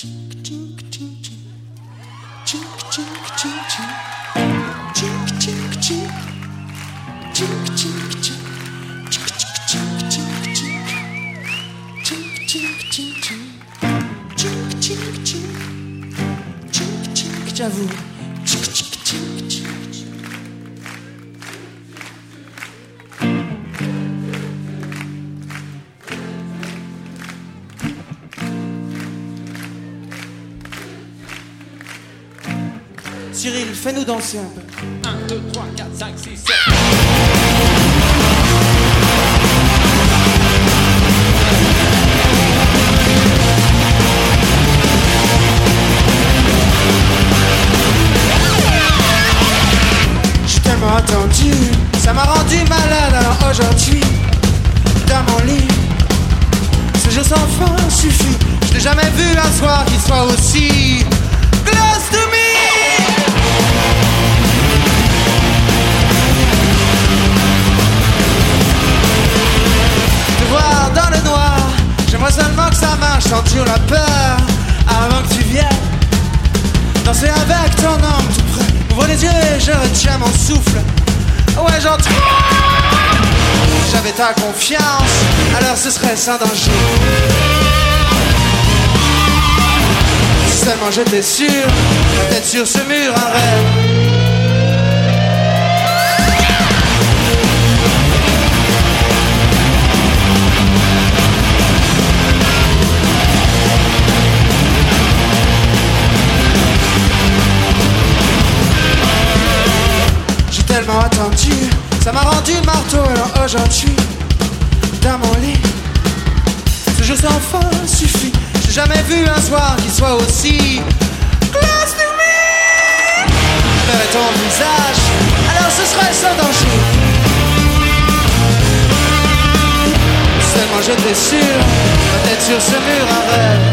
J'avoue. Cyril, fais-nous danser un peu. 1, 2, 3, 4, 5, 6, 7. J'ai tellement attendu, ça m'a rendu malade. Alors aujourd'hui, dans mon lit, ce jeu sans fin suffit. Je n'ai jamais vu un soir qui soit aussi close to me. Te voir dans le noir, j'aimerais seulement que ça marche sans toujours la peur. Avant que tu viennes danser avec ton homme tout près. Ouvre les yeux et je retiens mon souffle. Ouais, j'entends. J'avais ta confiance, alors ce serait sans danger. Si seulement j'étais sûr, peut-être sur ce mur un rêve. J'ai tellement attendu, ça m'a rendu marteau. Alors aujourd'hui, dans mon lit, ce jeu sans fin suffit. J'ai jamais vu un soir qui soit aussi close to me. Je verrais ton visage, alors ce serait sans danger. Seulement j'étais sûr, peut-être sur ce mur un rêve.